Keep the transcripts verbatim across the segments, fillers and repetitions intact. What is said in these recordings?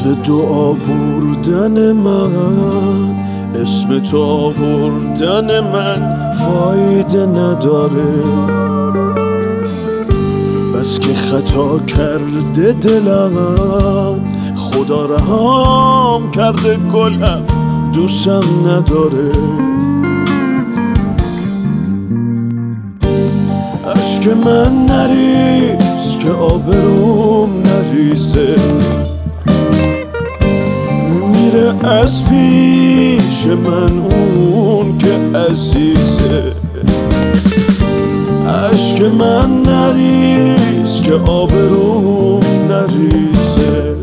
دست به دعا بردن من، اسم تو آوردن من فایده نداره. بس که خطا کرده دلم، خدا رحم کرده گلم دوستم نداره. عشق من نریز که آبروم نریزه، میره از پیش من اون که عزیزه. عشق من نریز که آبروم نریزه،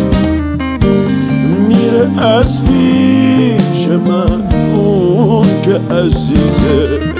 میره از پیش من اون که عزیزه.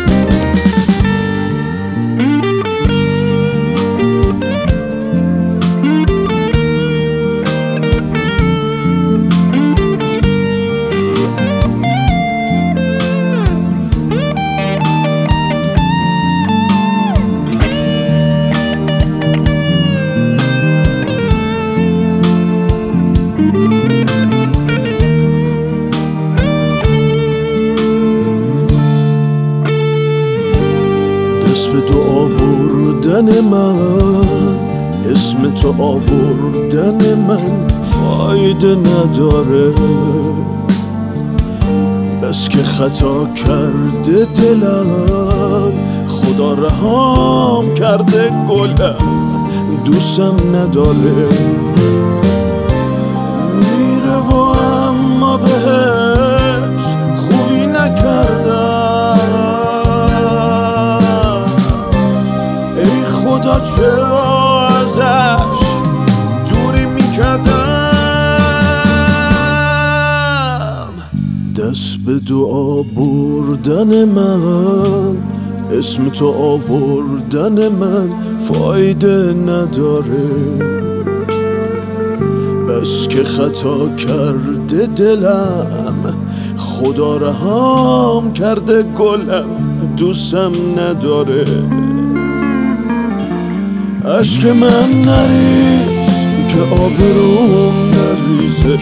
دست به دعا بردن من، اسم تو آوردن من فایده نداره. بس که خطا کرده دلم، خدا رحم کرده گلم دوستم نداره. میره و اما بهش خوبی نکردم، ای خدا چرا ازش دوری میکردم. دست به دعا بردن من، اسم تو آوردن من فایده نداره. بس که خطا کرده دلم، خدا رحم کرده گلم دوستم نداره. عشق من نریز که آبروم نریزه،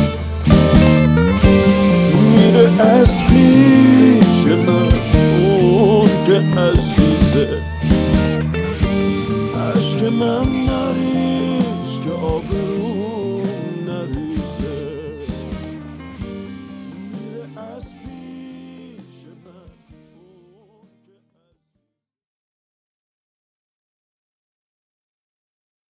میره از پیش من اون که عزیزه. عشق من